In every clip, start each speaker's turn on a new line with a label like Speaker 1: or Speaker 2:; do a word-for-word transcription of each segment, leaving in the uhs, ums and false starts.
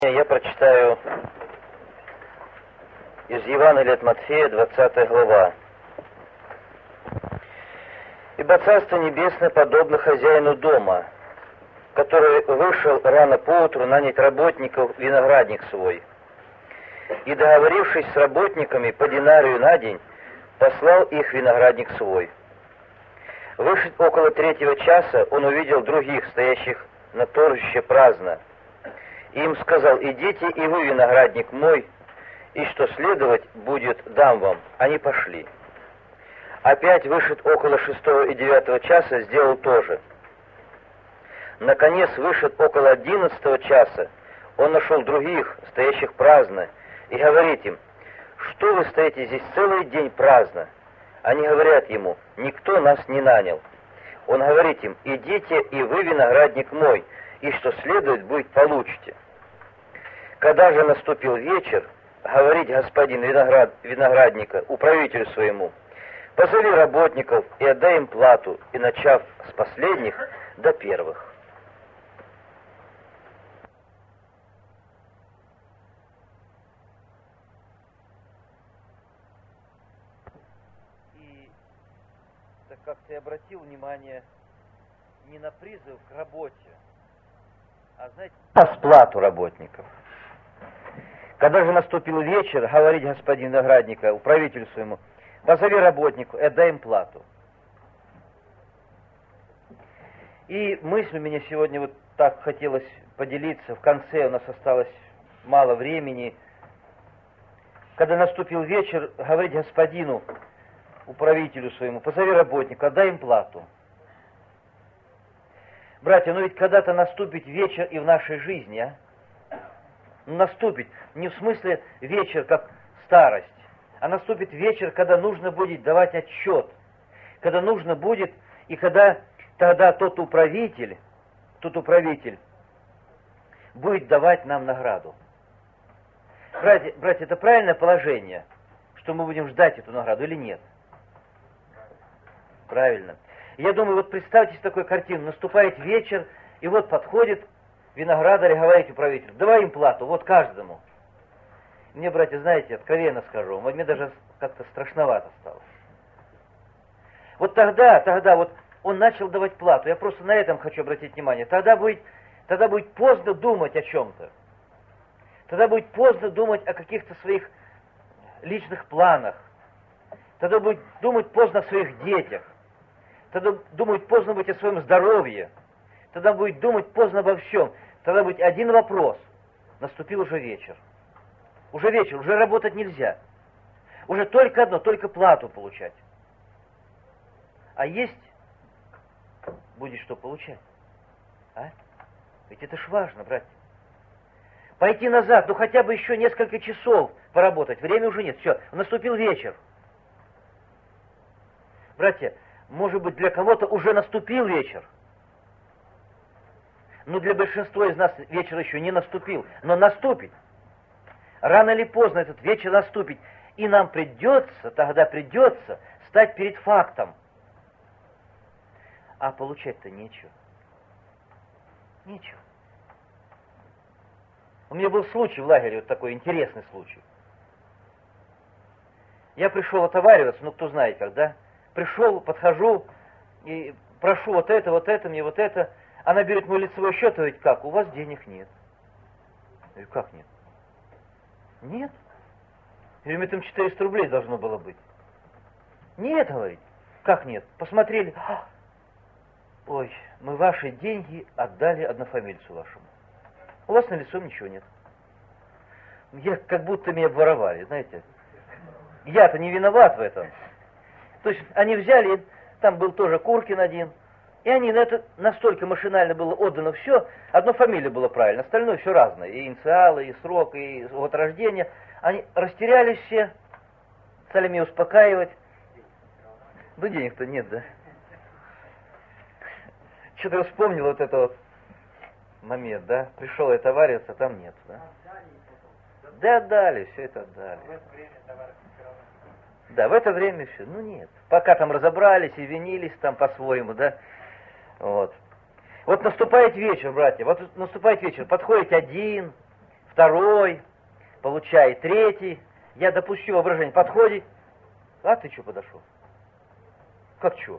Speaker 1: Я прочитаю из Евангелия от Матфея, двадцатая глава. «Ибо Царство Небесное подобно хозяину дома, который вышел рано поутру нанять работников в виноградник свой, и, договорившись с работниками по динарию на день, послал их в виноградник свой. Вышед около третьего часа, он увидел других, стоящих на торжище праздно, и им сказал: идите и вы, виноградник мой, и что следовать будет, дам вам. Они пошли. Опять вышед около шестого и девятого часа, сделал то же. Наконец, вышед около одиннадцатого часа, он нашел других, стоящих праздно, и говорит им: что вы стоите здесь целый день праздно? Они говорят ему: никто нас не нанял. Он говорит им: идите и вы, виноградник мой, и что следует будет, получите. Когда же наступил вечер, говорит господин виноград, виноградника управителю своему: позови работников и отдай им плату, и начав с последних до первых. И так как-то я обратил внимание не на призыв к работе, а, знаете, на сплату работников. Когда же наступил вечер, говорит господин виноградника управителю своему: позови работников и отдай им плату. И мысль у меня сегодня вот так хотелось поделиться. В конце у нас осталось мало времени. Когда наступил вечер, говорит господину управителю своему: позови работников, отдай им плату. Братья, ну ведь когда-то наступит вечер и в нашей жизни, а? Наступит не в смысле вечер как старость, а наступит вечер, когда нужно будет давать отчет, когда нужно будет, и когда тогда тот управитель, тот управитель будет давать нам награду. Братья, братья, это правильное положение, что мы будем ждать эту награду или нет? Правильно. Я думаю, вот представьте себе такую картину: наступает вечер, и вот подходит виноградарь и говорит управителю: давай им плату, вот каждому. Мне, братья, знаете, откровенно скажу, мне даже как-то страшновато стало. Вот тогда, тогда вот он начал давать плату, я просто на этом хочу обратить внимание, тогда будет, тогда будет поздно думать о чем-то. Тогда будет поздно думать о каких-то своих личных планах. Тогда будет думать поздно о своих детях. Тогда думать поздно быть о своем здоровье. Тогда будет думать поздно обо всем. Тогда будет один вопрос: наступил уже вечер. Уже вечер, уже работать нельзя. Уже только одно, только плату получать. А есть будет что получать. А? Ведь это ж важно, братья. Пойти назад, ну хотя бы еще несколько часов поработать. Времени уже нет. Все, наступил вечер. Братья, может быть, для кого-то уже наступил вечер. Но для большинства из нас вечер еще не наступил. Но наступит. Рано или поздно этот вечер наступит. И нам придется, тогда придется стать перед фактом. А получать-то нечего. Нечего. У меня был случай в лагере, вот такой интересный случай. Я пришел отовариваться, ну кто знает когда. Пришел, подхожу и прошу вот это, вот это, мне вот это. Она берет мой лицевой счет и говорит: как, у вас денег нет? Я говорю: как нет? Нет. Я говорю: мне там четыреста рублей должно было быть. Нет, говорит. Как нет? Посмотрели. А, ой, мы ваши деньги отдали однофамильцу вашему. У вас на лицом ничего нет. Я как будто меня обворовали, знаете. Я-то не виноват в этом. То есть они взяли, там был тоже Куркин один, и они на это настолько машинально было отдано все, одно фамилия была правильно, остальное все разное, и инициалы, и срок, и год рождения. Они растерялись все, стали меня успокаивать. Ну, денег-то нет, да? Что-то я вспомнил вот этот вот момент, да? Пришел я товариться, там нет, да? Да, отдали, все это отдали. Да, в это время все, ну нет. Пока там разобрались, извинились там по-своему, да? Вот. Вот наступает вечер, братья, вот наступает вечер, подходит один,
Speaker 2: второй, получает третий. Я допущу воображение, подходит. А ты что подошел? Как что?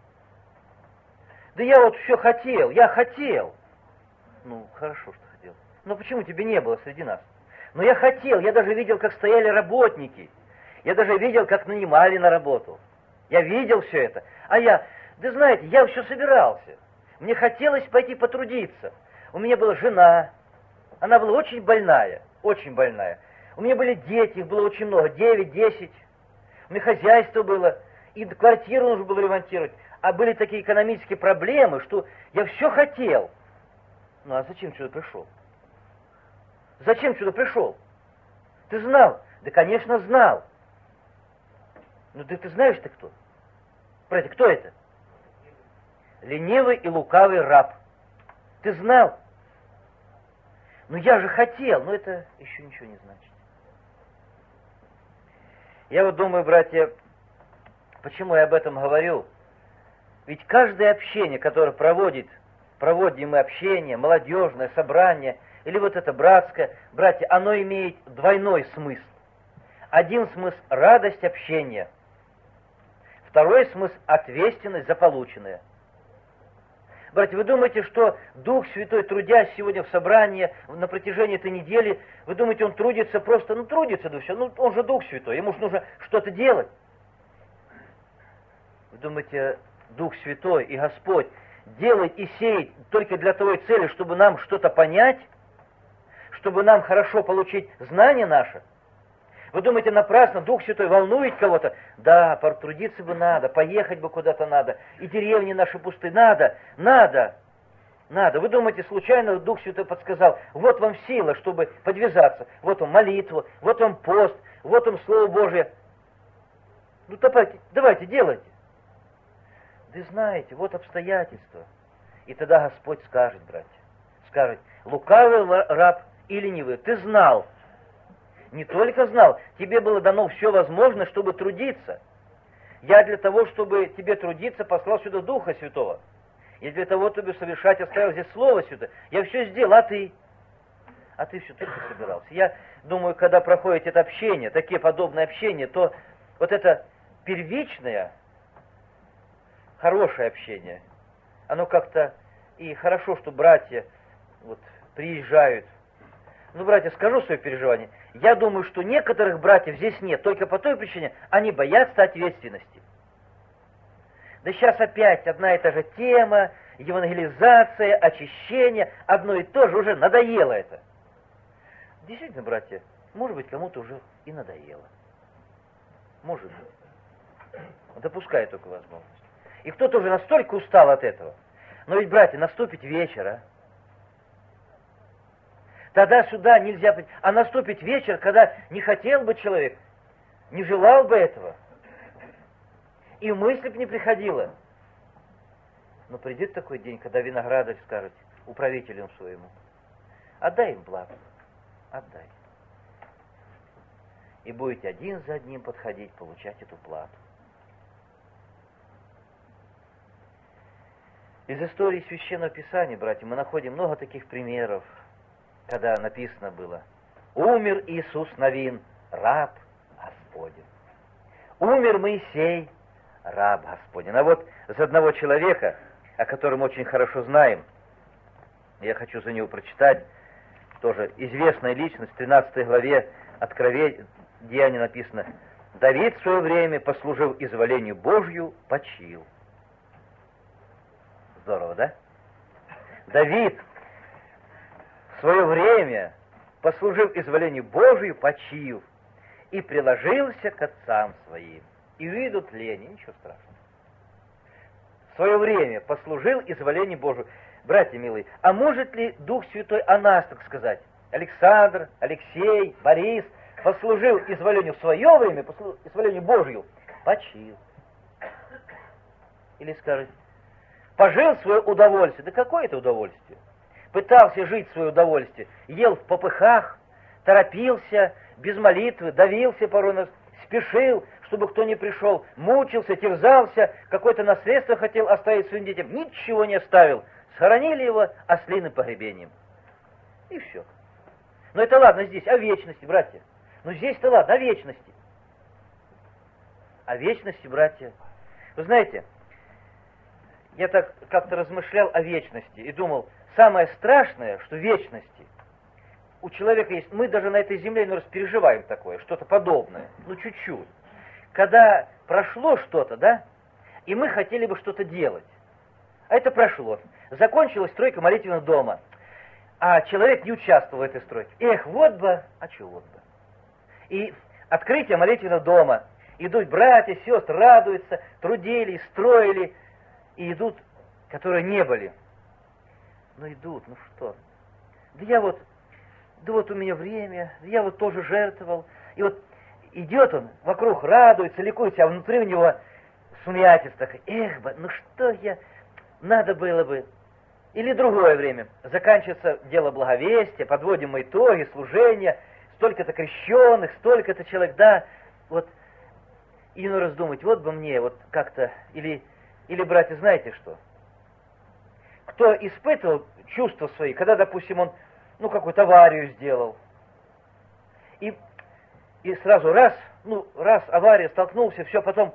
Speaker 2: Да я вот все хотел, я хотел. Ну, хорошо, что хотел. Но почему тебе не было среди нас? Но я хотел, я даже видел, как стояли работники. Я даже видел, как нанимали на работу. Я видел все это. А я, да знаете, я все собирался. Мне хотелось пойти потрудиться. У меня была жена. Она была очень больная, очень больная. У меня были дети, их было очень много, девять, десять. У меня хозяйство было, и квартиру нужно было ремонтировать. А были такие экономические проблемы, что я все хотел. Ну а зачем сюда пришел? Зачем сюда пришел? Ты знал? Да, конечно, знал. Ну да ты знаешь ты кто? Братья, кто это? Ленивый и лукавый раб. Ты знал? Ну я же хотел, но это еще ничего не значит. Я вот думаю, братья, почему я об этом говорю? Ведь каждое общение, которое проводит, проводим мы общение, молодежное собрание, или вот это братское, братья, оно имеет двойной смысл. Один смысл — радость общения. Второй смысл — ответственность за полученное. Братья, вы думаете, что Дух Святой, трудясь сегодня в собрании на протяжении этой недели, вы думаете, он трудится просто, ну трудится, да все, ну он же Дух Святой, ему же нужно что-то делать. Вы думаете, Дух Святой и Господь делает и сеет только для той цели, чтобы нам что-то понять, чтобы нам хорошо получить знание наше? Вы думаете, напрасно Дух Святой волнует кого-то? Да, потрудиться бы надо, поехать бы куда-то надо, и деревни наши пусты, надо, надо, надо. Вы думаете, случайно Дух Святой подсказал, вот вам сила, чтобы подвязаться, вот вам молитва, вот вам пост, вот вам Слово Божие. Ну давайте, давайте, делайте. Да знаете, вот обстоятельства. И тогда Господь скажет, братья, скажет, лукавый раб и ленивый, ты знал. Не только знал, тебе было дано все возможное, чтобы трудиться. Я для того, чтобы тебе трудиться, послал сюда Духа Святого. Я для того, чтобы совершать, оставил здесь Слово Святое. Я все сделал, а ты? А ты все только собирался. Я думаю, когда проходит это общение, такие подобные общения, то вот это первичное, хорошее общение, оно как-то и хорошо, что братья вот приезжают. Ну, братья, скажу свое переживание. Я думаю, что некоторых братьев здесь нет, только по той причине, они боятся ответственности. Да сейчас опять одна и та же тема, евангелизация, очищение, одно и то же, уже надоело это. Действительно, братья, может быть, кому-то уже и надоело. Может быть. Допускаю только возможность. И кто-то уже настолько устал от этого. Но ведь, братья, наступит вечер, а? Тогда сюда нельзя прийти. А наступит вечер, когда не хотел бы человек, не желал бы этого. И мысль бы не приходила. Но придет такой день, когда виноградарь скажет управителю своему, отдай им плату, отдай. И будете один за одним подходить, получать эту плату. Из истории Священного Писания, братья, мы находим много таких примеров, когда написано было: «Умер Иисус Навин, раб Господень. Умер Моисей, раб Господень». А вот за одного человека, о котором очень хорошо знаем, я хочу за него прочитать, тоже известная личность, в тринадцатой главе Откровения, Деяния написано: «Давид в свое время, послужив изволению Божью, почил». Здорово, да? Давид в свое время, послужив изволению Божию, почил и приложился к отцам своим. И увидел тление, ничего страшного. В свое время послужил изволению Божию. Братья милые, а может ли Дух Святой о нас, так сказать? Александр, Алексей, Борис послужил изволению в свое время, послужил изволению Божию, почил. Или скажет, пожил свое удовольствие. Да какое это удовольствие? Пытался жить в свое удовольствие, ел в попыхах, торопился, без молитвы, давился порой, спешил, чтобы кто не пришел, мучился, терзался, какое-то наследство хотел оставить своим детям, ничего не оставил, схоронили его ослиным погребением. И все. Но это ладно здесь, о вечности, братья. Ну здесь-то ладно, о вечности. О вечности, братья. Вы знаете, я так как-то размышлял о вечности и думал, самое страшное, что в вечности у человека есть, мы даже на этой земле, ну, раз переживаем такое, что-то подобное, ну, чуть-чуть. Когда прошло что-то, да, и мы хотели бы что-то делать, а это прошло, закончилась стройка молитвенного дома, а человек не участвовал в этой стройке. Эх, вот бы, а чего вот бы. И открытие молитвенного дома, идут братья, сестры, радуются, трудились, строили, и идут, которые не были. Ну идут, ну что, да я вот, да вот у меня время, да я вот тоже жертвовал, и вот идет он, вокруг радуется, ликуется, а внутри у него сумятица такая, эх бы, ну что я, надо было бы. Или другое время, заканчивается дело благовестия, подводим мы итоги, служения, столько-то крещенных, столько-то человек, да, вот, и ну раздумать, вот бы мне, вот как-то, или, или, братья, знаете что, кто испытывал чувства свои, когда, допустим, он, ну, какую-то аварию сделал, и, и сразу раз, ну, раз авария, столкнулся, все, потом,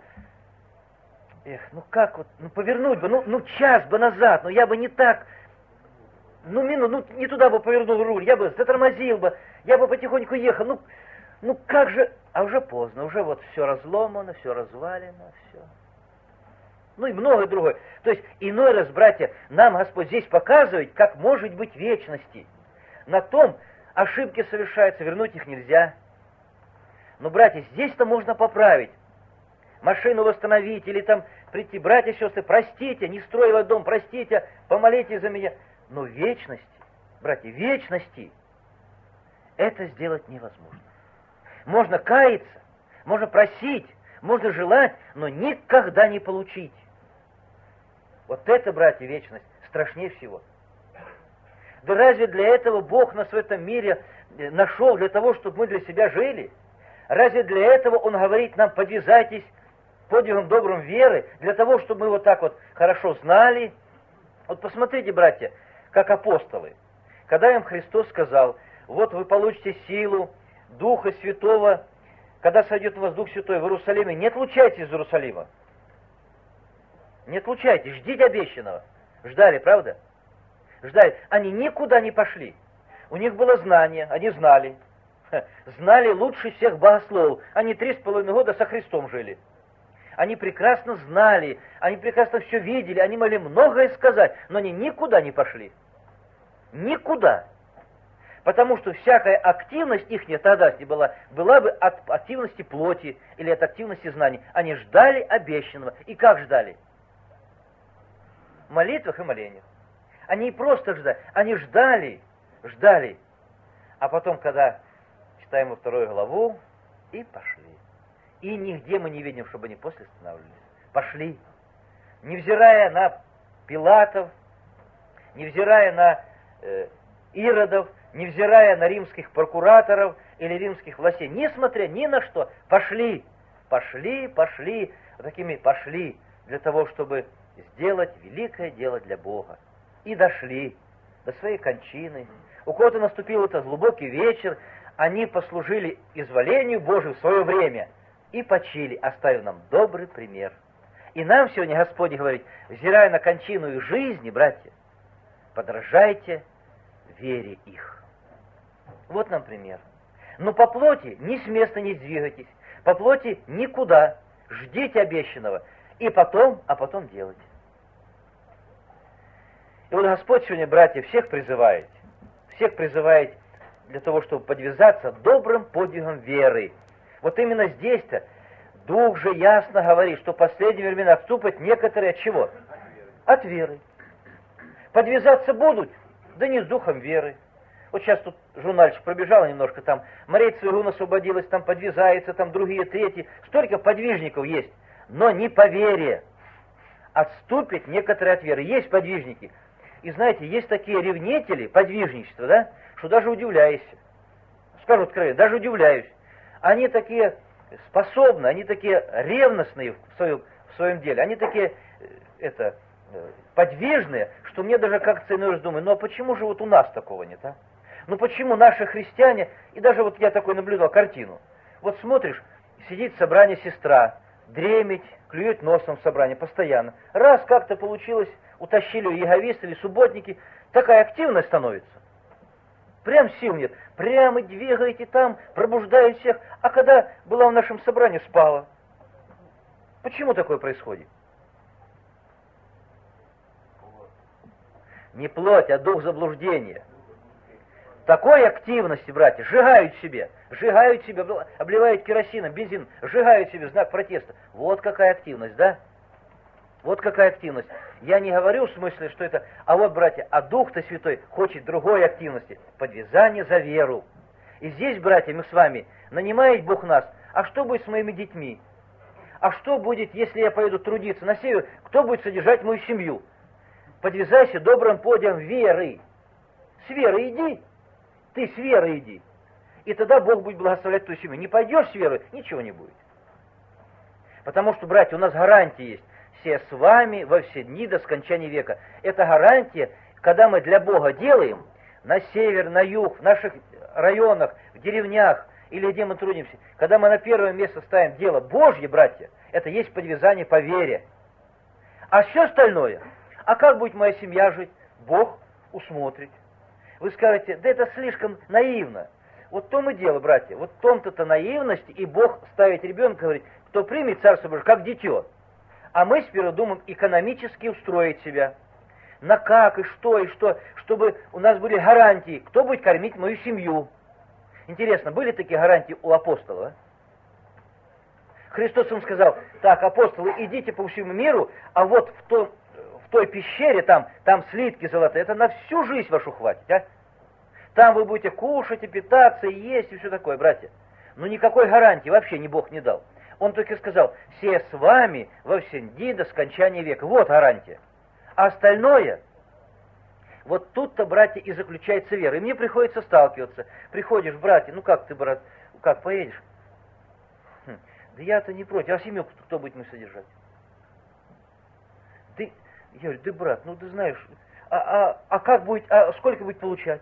Speaker 2: эх, ну как вот, ну повернуть бы, ну, ну час бы назад, ну я бы не так, ну мину, ну не туда бы повернул руль, я бы затормозил бы, я бы потихоньку ехал, ну, ну как же, а уже поздно, уже вот все разломано, все развалено, все. Ну и многое другое. То есть иной раз, братья, нам Господь здесь показывает, как может быть вечности. На том ошибки совершаются, вернуть их нельзя. Но, братья, здесь-то можно поправить. Машину восстановить, или там прийти, братья, сестры, простите, не строила дом, простите, помолитесь за меня. Но вечности, братья, вечности это сделать невозможно. Можно каяться, можно просить, можно желать, но никогда не получить. Вот это, братья, вечность страшнее всего. Да разве для этого Бог нас в этом мире нашел, для того, чтобы мы для себя жили? Разве для этого Он говорит нам, подвязайтесь подвигом добрым веры, для того, чтобы мы вот так вот хорошо знали? Вот посмотрите, братья, как апостолы, когда им Христос сказал, вот вы получите силу Духа Святого, когда сойдет на вас Дух Святой в Иерусалиме, не отлучайтесь из Иерусалима. Не отлучайтесь, ждите обещанного. Ждали, правда? Ждали. Они никуда не пошли. У них было знание, они знали. Знали лучше всех богословов. Они три с половиной года со Христом жили. Они прекрасно знали, они прекрасно все видели, они могли многое сказать, но они никуда не пошли. Никуда. Потому что всякая активность их тогда была, была бы от активности плоти или от активности знаний. Они ждали обещанного. И как ждали? В молитвах и молениях. Они просто ждали. Они ждали, ждали. А потом, когда читаем во вторую главу, и пошли. И нигде мы не видим, чтобы они после останавливались. Пошли. Невзирая на Пилатов, невзирая на э, Иродов, невзирая на римских прокураторов или римских властей, несмотря ни на что, пошли, пошли, пошли, вот такими пошли, для того, чтобы сделать великое дело для Бога. И дошли до своей кончины. У кого-то наступил этот глубокий вечер, они послужили изволению Божию в свое время и почили, оставив нам добрый пример. И нам сегодня Господь говорит, взирая на кончину их жизни, братья, подражайте вере их. Вот нам пример. Но по плоти ни с места не двигайтесь, по плоти никуда, ждите обещанного, и потом, а потом делайте. И вот Господь сегодня, братья, всех призывает, всех призывает для того, чтобы подвязаться добрым подвигом веры. Вот именно здесь-то Дух же ясно говорит, что в последние времена отступят некоторые от чего? От веры. Подвязаться будут, да не с духом веры. Вот сейчас тут журнальчик пробежал немножко, там Мария Цвигун освободилась, там подвязается, там другие, третьи. Столько подвижников есть, но не по вере. Отступят некоторые от веры. Есть подвижники. И знаете, есть такие ревнители подвижничества, да, что даже удивляешься. Скажу откровенно, даже удивляюсь. Они такие способны, они такие ревностные в своем, в своем деле, они такие это, подвижные, что мне даже как-то иной раз думаю, ну а почему же вот у нас такого нет, а? Ну почему наши христиане, и даже вот я такой наблюдал картину, вот смотришь, сидит в собрании сестра, дремить, клюет носом в собрании постоянно. Раз как-то получилось, утащили ее яговисты или субботники, такая активность становится. Прям сил нет. Прямо двигаете там, пробуждаете всех. А когда была в нашем собрании, спала. Почему такое происходит? Не плоть, а дух заблуждения. Такой активности, братья, сжигают себе, сжигают себе, обливают керосином, бензин, сжигают себе знак протеста. Вот какая активность, да? Вот какая активность. Я не говорю в смысле, что это... А вот, братья, а Дух-то Святой хочет другой активности. Подвязание за веру. И здесь, братья, мы с вами, нанимает Бог нас. А что будет с моими детьми? А что будет, если я поеду трудиться на север? Кто будет содержать мою семью? Подвязайся добрым подием веры. С верой иди. Ты с верой иди. И тогда Бог будет благословлять твою семью. Не пойдешь с верой, ничего не будет. Потому что, братья, у нас гарантия есть. Все с вами во все дни до скончания века. Это гарантия, когда мы для Бога делаем на север, на юг, в наших районах, в деревнях, или где мы трудимся. Когда мы на первое место ставим дело Божье, братья, это есть подвязание по вере. А все остальное, а как будет моя семья жить? Бог усмотрит. Вы скажете, да это слишком наивно. Вот в том и дело, братья, вот в том-то-то наивность, и Бог ставит ребенка, говорит, кто примет Царство Божие, как дитё. А мы сперва думаем экономически устроить себя. На как, и что, и что, чтобы у нас были гарантии, кто будет кормить мою семью. Интересно, были такие гарантии у апостолов? А? Христос им сказал, так, апостолы, идите по всему миру, а вот в, то, в той пещере, там, там слитки золотые, это на всю жизнь вашу хватит, а? Там вы будете кушать и питаться, и есть, и все такое, братья. Но никакой гарантии вообще ни Бог не дал. Он только сказал, все с вами во все дни до скончания века. Вот гарантия. А остальное, вот тут-то, братья, и заключается вера. И мне приходится сталкиваться. Приходишь, братья, ну как ты, брат, как поедешь? Хм, да я-то не против. А семью кто будет мы содержать? Ты, я говорю, да, брат, ну ты знаешь, а, а, а как будет, а сколько будет получать?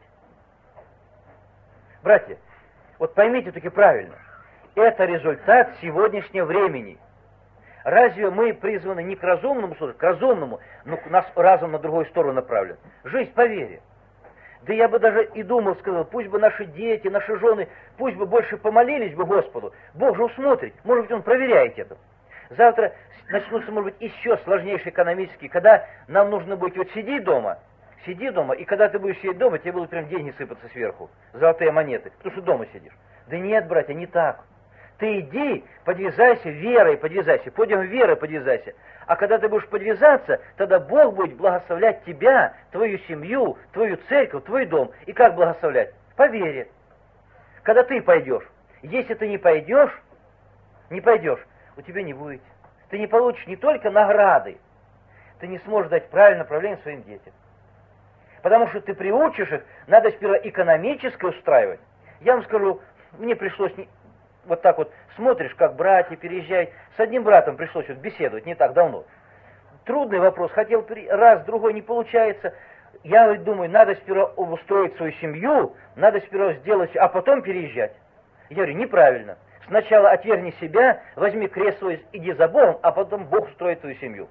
Speaker 2: Братья, вот поймите таки правильно. Это результат сегодняшнего времени. Разве мы призваны не к разумному служить, к разумному, но нас разум на другую сторону направлен? Жизнь по вере. Да я бы даже и думал, сказал, пусть бы наши дети, наши жены, пусть бы больше помолились бы Господу. Бог же усмотрит, может быть, Он проверяет это. Завтра начнутся, может быть, еще сложнейшие экономические, когда нам нужно будет вот сидеть дома, сиди дома, и когда ты будешь сидеть дома, тебе будут прям деньги сыпаться сверху, золотые монеты, потому что дома сидишь. Да нет, братья, не так. Ты иди, подвязайся верой, подвязайся, подъем веры подвязайся. А когда ты будешь подвязаться, тогда Бог будет благословлять тебя, твою семью, твою церковь, твой дом. И как благословлять? По вере. Когда ты пойдешь. Если ты не пойдешь, не пойдешь, у тебя не будет. Ты не получишь не только награды, ты не сможешь дать правильное направление своим детям. Потому что ты приучишь их, надо сперва экономически устраивать. Я вам скажу, мне пришлось... Не... Вот так вот смотришь, как братья переезжают. С одним братом пришлось вот беседовать не так давно. Трудный вопрос. Хотел раз, другой, не получается. Я думаю, надо сперва устроить свою семью, надо сперва сделать, а потом переезжать. Я говорю, неправильно. Сначала отвергни себя, возьми крест свой, иди за Богом, а потом Бог устроит твою семью.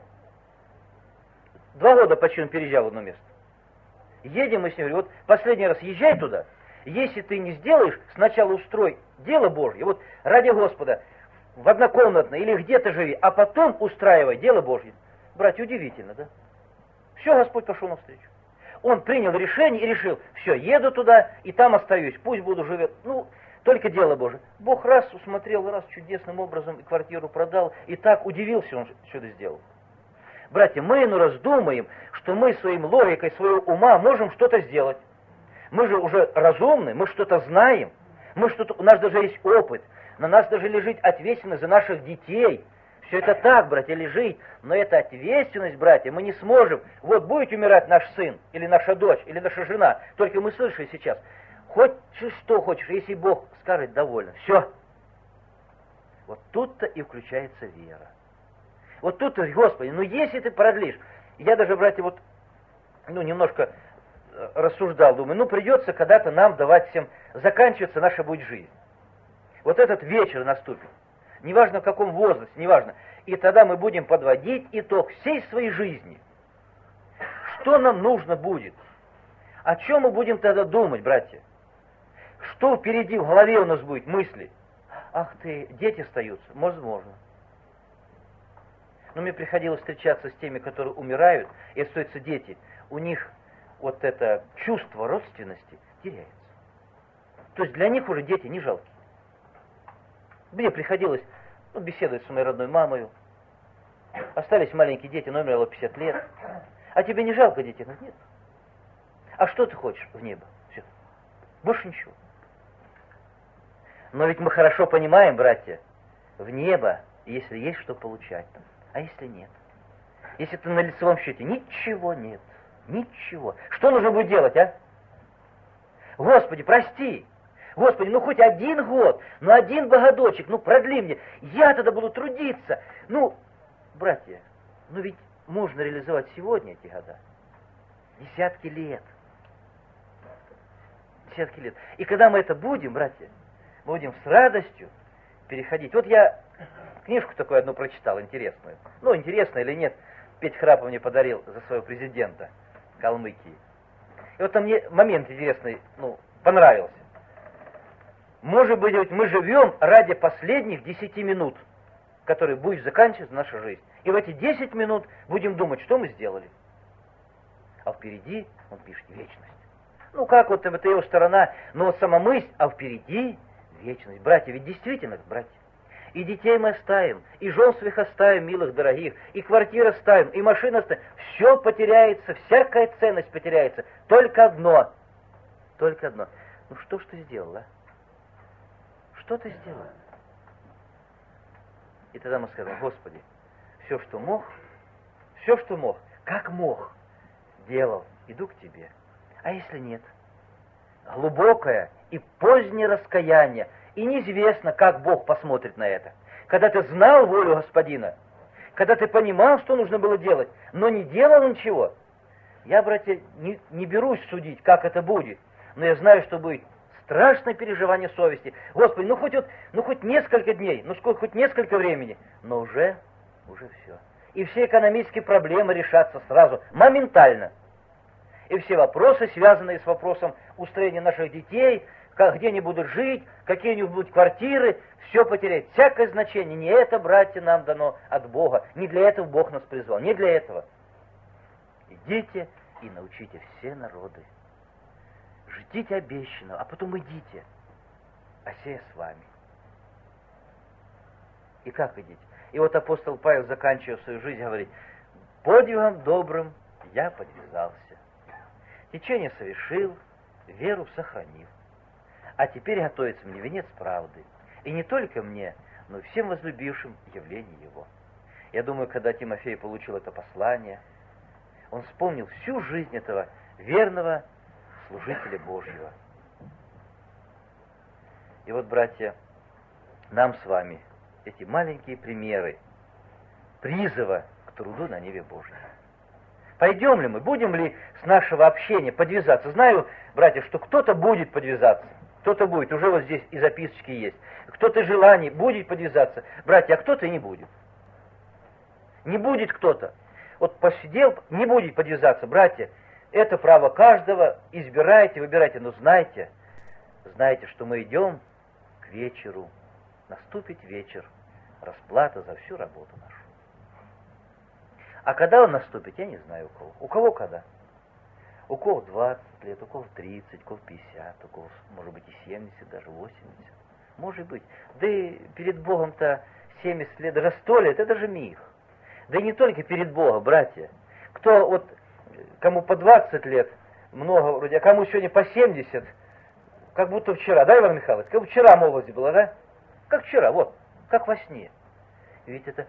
Speaker 2: Два года почти он переезжал в одно место. Едем мы с ним, говорю, вот последний раз езжай туда. Если ты не сделаешь, сначала устрой дело Божье, вот ради Господа, в однокомнатной или где-то живи, а потом устраивай дело Божье. Братья, удивительно, да? Все, Господь пошел навстречу. Он принял решение и решил, все, еду туда и там остаюсь, пусть буду жить, ну, только дело Божье. Бог раз усмотрел, раз чудесным образом и квартиру продал, и так удивился, он что это сделал. Братья, мы ну раздумаем, что мы своим логикой, своего ума можем что-то сделать. Мы же уже разумны, мы что-то знаем, мы что-то, у нас даже есть опыт, на нас даже лежит ответственность за наших детей. Все это так, братья, лежит, но эта ответственность, братья, мы не сможем. Вот будет умирать наш сын, или наша дочь, или наша жена, только мы слышали сейчас, хоть что хочешь, если Бог скажет, довольно, все. Вот тут-то и включается вера. Вот тут-то, Господи, ну если ты продлишь, я даже, братья, вот, ну немножко... рассуждал, думаю, ну придется когда-то нам давать всем, заканчиваться наша будет жизнь. Вот этот вечер наступит. Неважно в каком возрасте, неважно. И тогда мы будем подводить итог всей своей жизни. Что нам нужно будет? О чем мы будем тогда думать, братья? Что впереди в голове у нас будет мысли? Ах ты, дети остаются? Возможно. Но мне приходилось встречаться с теми, которые умирают, и остаются дети. У них вот это чувство родственности теряется. То есть для них уже дети не жалкие. Мне приходилось ну, беседовать с моей родной мамой. Остались маленькие дети, но умерло пятьдесят лет. А тебе не жалко детей? Говорит, нет. А что ты хочешь в небо? Все. Больше ничего. Но ведь мы хорошо понимаем, братья, в небо, если есть что получать там, а если нет? Если ты на лицевом счете, ничего нет. Ничего. Что нужно будет делать, а? Господи, прости. Господи, ну хоть один год, ну один богодочек, ну продли мне. Я тогда буду трудиться. Ну, братья, ну ведь можно реализовать сегодня эти года. Десятки лет. Десятки лет. И когда мы это будем, братья, мы будем с радостью переходить. Вот я книжку такую одну прочитал, интересную. Ну, интересно или нет, Петя Храпов мне подарил за своего президента Калмыкии. И вот там мне момент интересный, ну, понравился. Может быть, мы живем ради последних десяти минут, которые будет заканчиваться наша жизнь. И в эти десять минут будем думать, что мы сделали. А впереди, он пишет, вечность. Ну, как вот это его сторона, но вот сама мысль, а впереди вечность. Братья, ведь действительно, братья, и детей мы оставим, и жен своих оставим, милых, дорогих, и квартиры оставим, и машины оставим. Все потеряется, всякая ценность потеряется. Только одно. Только одно. Ну, что ж ты сделал, а? Что ты сделал? И тогда мы скажем, Господи, все, что мог, все, что мог, как мог, делал, иду к Тебе. А если нет? Глубокое и позднее раскаяние, и неизвестно, как Бог посмотрит на это. Когда ты знал волю Господина, когда ты понимал, что нужно было делать, но не делал ничего. Я, братья, не, не берусь судить, как это будет, но я знаю, что будет страшное переживание совести. Господи, ну хоть, вот, ну хоть несколько дней, ну сколько, хоть несколько времени, но уже, уже все. И все экономические проблемы решатся сразу, моментально. И все вопросы, связанные с вопросом устроения наших детей, как, где они будут жить, какие у них будут квартиры, все потеряет всякое значение. Не это, братья, нам дано от Бога. Не для этого Бог нас призвал, не для этого. Идите и научите все народы. Ждите обещанного, а потом идите, а сея с вами. И как идите? И вот апостол Павел, заканчивая свою жизнь, говорит, подвигом добрым я подвязался. Течение совершил, веру сохранил. А теперь готовится мне венец правды. И не только мне, но и всем возлюбившим явление его. Я думаю, когда Тимофей получил это послание, он вспомнил всю жизнь этого верного служителя Божьего. И вот, братья, нам с вами эти маленькие примеры призыва к труду на ниве Божьей. Пойдем ли мы, будем ли с нашего общения подвязаться? Знаю, братья, что кто-то будет подвязаться, кто-то будет, уже вот здесь и записочки есть, кто-то желание будет подвязаться, братья, а кто-то и не будет. Не будет кто-то. Вот посидел, не будет подвязаться, братья, это право каждого, избирайте, выбирайте, но знайте, знайте, что мы идем к вечеру, наступит вечер, расплата за всю работу нашу. А когда он наступит, я не знаю у кого. У кого когда? У кого двадцать лет, у кого тридцать, у кого пятьдесят, у кого, может быть, и семьдесят, даже восемьдесят. Может быть. Да и перед Богом-то семьдесят лет, даже сто лет, это же миг. Да и не только перед Богом, братья. Кто вот, кому по двадцать лет, много вроде, а кому сегодня по семьдесят, как будто вчера, да, Иван Михайлович? Как вчера молодость была, да? Как вчера, вот, как во сне. Ведь это...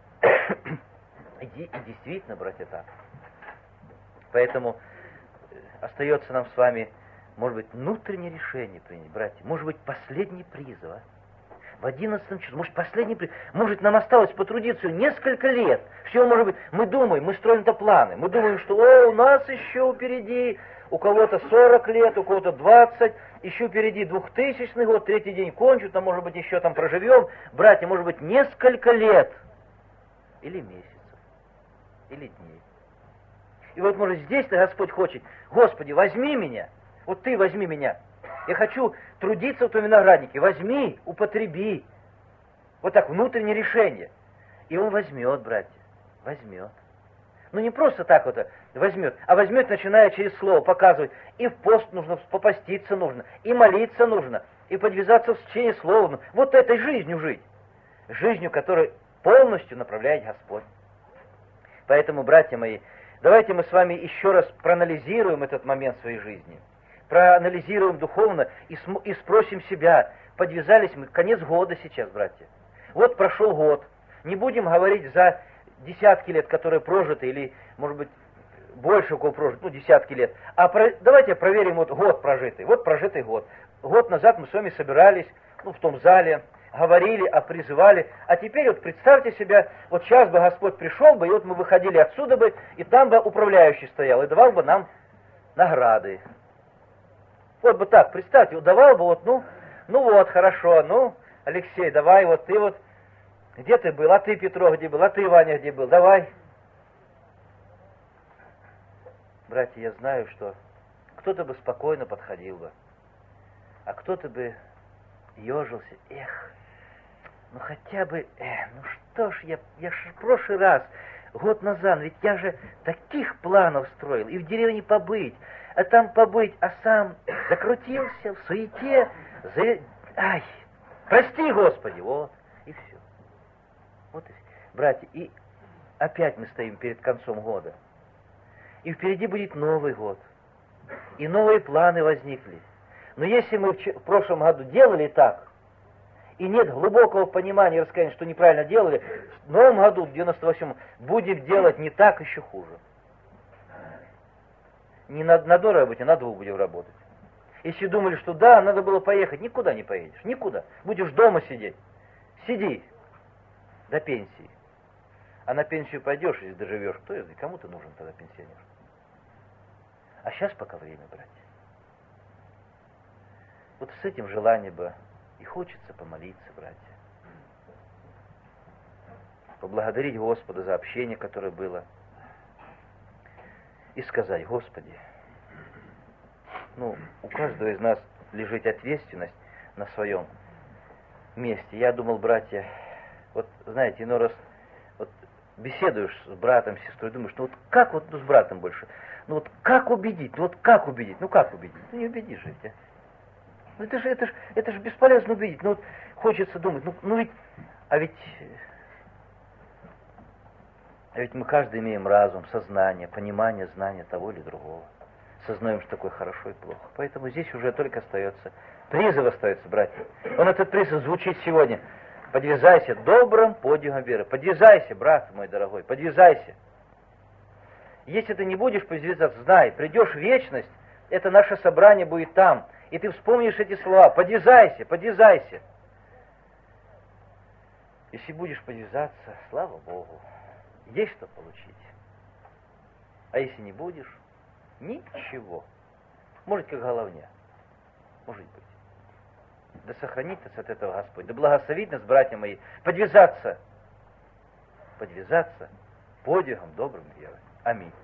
Speaker 2: И действительно, братья, так. Поэтому остается нам с вами, может быть, внутреннее решение принять, братья. Может быть, последний призыв, а? В одиннадцатом часу, может, последний призыв. Может, нам осталось потрудиться несколько лет. Все, может быть, мы думаем, мы строим-то планы. Мы думаем, что, о, у нас еще впереди, у кого-то сорок лет, у кого-то двадцать, еще впереди двухтысячный год, третий день кончу, там, может быть, еще там проживем. Братья, может быть, несколько лет, или месяцев, или дней. И вот, может, здесь-то Господь хочет: Господи, возьми меня, вот Ты возьми меня. Я хочу трудиться в Твоем винограднике, возьми, употреби. Вот так, внутреннее решение. И Он возьмет, братья, возьмет. Ну не просто так вот возьмет, а возьмет, начиная через слово, показывать. И в пост нужно, попаститься нужно, и молиться нужно, и подвязаться в течение слова. Вот этой жизнью жить. Жизнью, которой полностью направляет Господь. Поэтому, братья мои, давайте мы с вами еще раз проанализируем этот момент своей жизни. Проанализируем духовно и, см- и спросим себя, подвязались мы, конец года сейчас, братья. Вот прошел год. Не будем говорить за десятки лет, которые прожиты, или, может быть, больше у кого прожит, ну, десятки лет. А про, давайте проверим вот год прожитый. Вот прожитый год. Год назад мы с вами собирались, ну, в том зале, говорили, а призывали. А теперь вот представьте себя, вот сейчас бы Господь пришел бы, и вот мы выходили отсюда бы, и там бы управляющий стоял, и давал бы нам награды. Вот бы так, представьте, вот давал бы вот, ну, ну вот, хорошо, ну, Алексей, давай, вот ты вот, где ты был, а ты, Петро, где был, а ты, Ваня, где был, давай. Братья, я знаю, что кто-то бы спокойно подходил бы, а кто-то бы ежился. Эх, ну хотя бы, эх, ну что ж, я, я ж в прошлый раз, год назад, ведь я же таких планов строил, и в деревне побыть, а там побыть, а сам закрутился в суете, за... ай, прости, Господи, вот, и все. Вот и все. Братья, и опять мы стоим перед концом года. И впереди будет Новый год. И новые планы возникли. Но если мы в, ч- в прошлом году делали так, и нет глубокого понимания, раскаяния, что неправильно делали, в новом году, в девяносто восьмом, будем делать не так, еще хуже. Не на, на одной работе, на двух будем работать. Если думали, что да, надо было поехать, никуда не поедешь, никуда. Будешь дома сидеть. Сиди до пенсии. А на пенсию пойдешь, если доживешь, кто из кому ты нужен тогда пенсионер? А сейчас пока время, братья. Вот с этим желанием бы и хочется помолиться, братья. Поблагодарить Господа за общение, которое было. И сказать: Господи, ну, у каждого из нас лежит ответственность на своем месте. Я думал, братья, вот, знаете, иной раз вот беседуешь с братом, с сестрой, думаешь, ну вот как вот, ну с братом больше, ну вот как убедить, ну вот как убедить, ну как убедить, ну не убедишь ведь, а? Ну это же, это же, это же бесполезно убедить, ну вот хочется думать, ну, ну ведь, а ведь, а ведь мы каждый имеем разум, сознание, понимание, знание того или другого. Сознаем, что такое хорошо и плохо. Поэтому здесь уже только остается, призыв остается, братья. Он, этот призыв звучит сегодня. Подвязайся добрым подвигом веры. Подвязайся, брат мой дорогой, подвязайся. Если ты не будешь подвязаться, знай, придешь в вечность, это наше собрание будет там, и ты вспомнишь эти слова: подвязайся, подвязайся. Если будешь подвязаться, слава Богу, есть что получить. А если не будешь, ничего. Может, как головня. Может быть. Да сохранит нас от этого Господь. Да благословит нас, братья мои, подвязаться. Подвязаться подвигом добрым верой. Аминь.